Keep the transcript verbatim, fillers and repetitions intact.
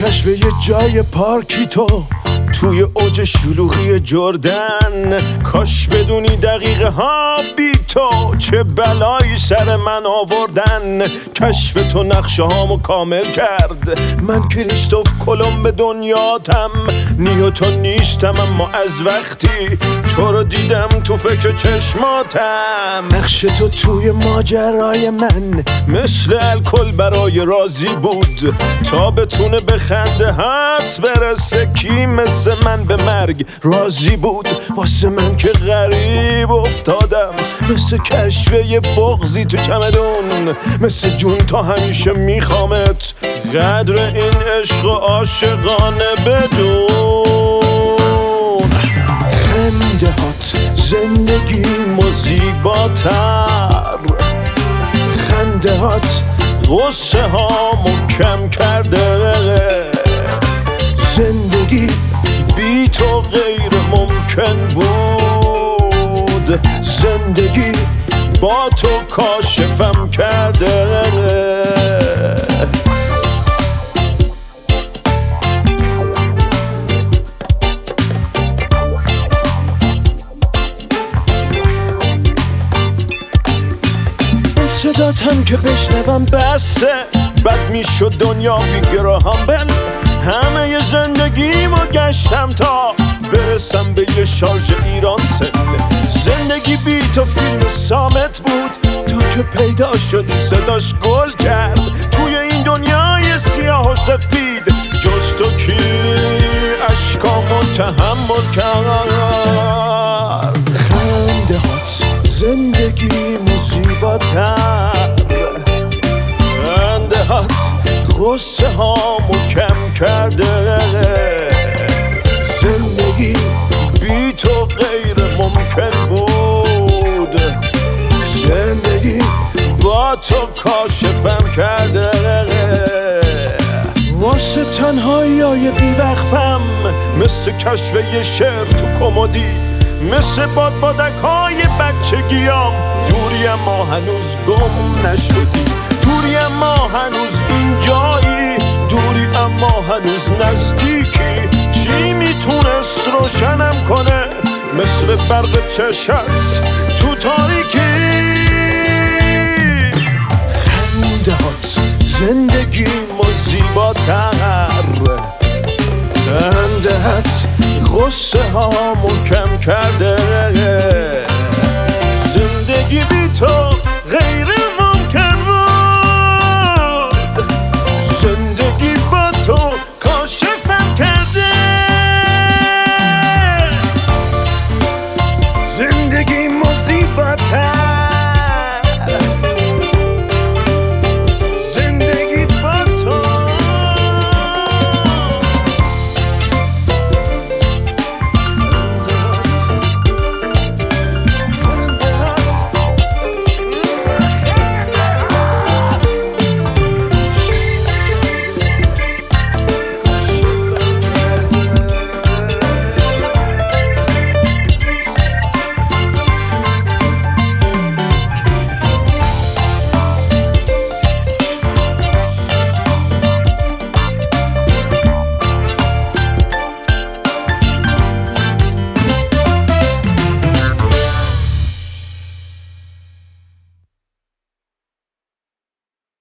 کشف یه جای پارکی تو توی اوج شلوغی جردن، کاش بدونی دقیقه ها بی تو چه بلایی سر من آوردن. کشف تو نقشه هامو کامل کرد، من کریستوف کلمب دنیاتم. نیوتن نیستم اما از وقتی تو رو دیدم تو فکر چشماتم. نقش تو توی ماجرای من مثل الکل برای راضی بود، تا بتونه به خنده هات برسه. کی مثل من به مرگ راضی بود؟ واسه من که غریب افتادم، مثل کشف یه بغضی تو چمدون. مثل جون تا همیشه میخوامت، قدر این عشق عاشقانه بدون. خنده هات زندگیمو زیباتر، خنده هات غصه هامو کم کرده. زندگی بی تو غیر ممکن بود، زندگی با تو کاشفم کرده. صداتم که بشنوم بسه، بد میشد دنیا بی گراهام بل. همه زندگیمو گشتم تا برسم به یه شارژ ایران سل. زندگی بی تو فیلم سامت بود، تو که پیدا شدی صداش گل کرد. توی این دنیای سیاه و سفید جز تو کی اشکامو تحمل کرد. خنده هات زندگیمو زیباتر، خنده هات غصه هامو کم کرده. زندگی بی تو غیر ممکن بود، زندگی با تو کاشفم کرده. واسه تنهایی بی وقفم، مثل کشف یه شعر تو کمدی، مثل باد بادک های بچگیام. دوری اما هنوز گم نشدی، دوری اما هنوز اینجایی، دوری اما هنوز نزدیکی. چی میتونست روشنم کنه مثل برق چشت تو تاریکی؟ خنده هات زندگیمو زیباتر، خنده هات غصه هامو کم کرده. زندگی بی تو غیر ممکن بود، زندگی با تو کاشفم کرده. زندگی زیباتر.